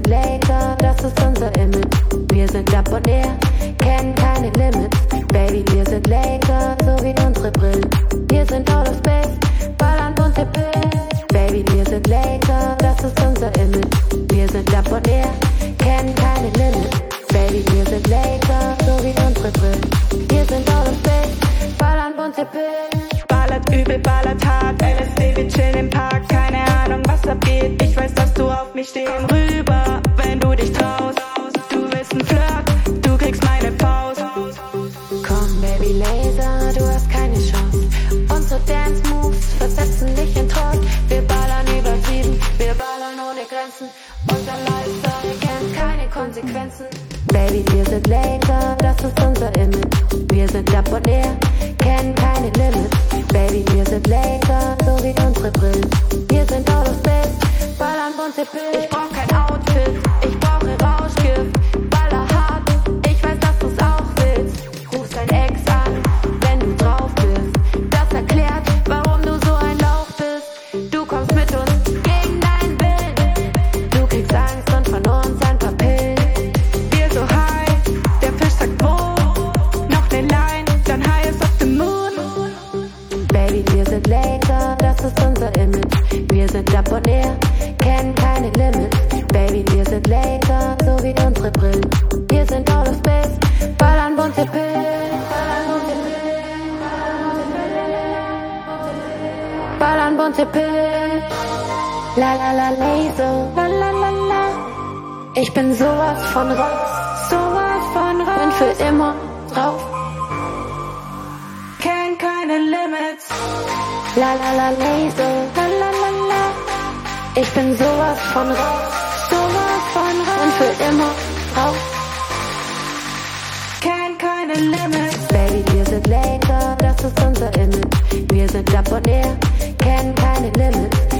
sind Laker, das ist unser Image. Wir sind up und air, kennen keine Limits. Baby, wir sind Laker, so wie unsere Brillen. Wir sind out of space, ballern bunte Pillen. Baby, wir sind Laker, das ist unser Image. Wir sind up und air, kennen keine Limits. Baby, wir sind Laker, so wie unsere Brillen. Wir sind out of space, ballern bunte Pillen. Ballert übel, ballert hart, LSD, wir chillen im Park. Keine Ahnung, was abgeht, ich weiß, dass du auf mich stehst. Komm rüber, wenn du dich traust. Du willst ein Flirt, du kriegst meine Faust. Komm, Baby Laser, du hast keine Chance. Unsere Dance-Moves versetzen dich in Trance. Wir ballern übertrieben, wir ballern ohne Grenzen. Unser Lifestyle kennt keine Konsequenzen. Baby, wir sind Laker, das ist unser Image. Wir sind up und air, kennen keine Limits. Baby, wir sind Laker, so wie unsere Brillen. Wir sind out of space, ballern bunte Pillen. Ich brauch kein Outfit, ich brauche Rauschgift. Baller hart, ich weiß, dass du's auch willst. Ruf dein Ex an, wenn du drauf bist. Das erklärt, warum du so ein Lauch bist. Du kommst mit uns gegen deinen Willen. Du kriegst Angst und von uns ein paar Pillen. Wir so high, der Fisch sagt wo. Noch ne Line, dann high is auf dem Moon. Baby, wir sind Laker, das ist unser Image. Wir sind up und air, kennen keine Limits. Baby, wir sind Laker, so wie unsere Brillen. Wir sind out of space, ballern bunte Pillen. Ballern bunte Pillen. La la la laser, la la la la. Ich bin sowas von raus, sowas von raus. Bin für immer drauf. Kenn keine Limits. La la la laser, la la la la. Ich bin sowas von raus, sowas von raus. Und für immer raus. Kenn keine Limits. Baby, wir sind Laker, das ist unser Image. Wir sind up und air, kennen keine Limits.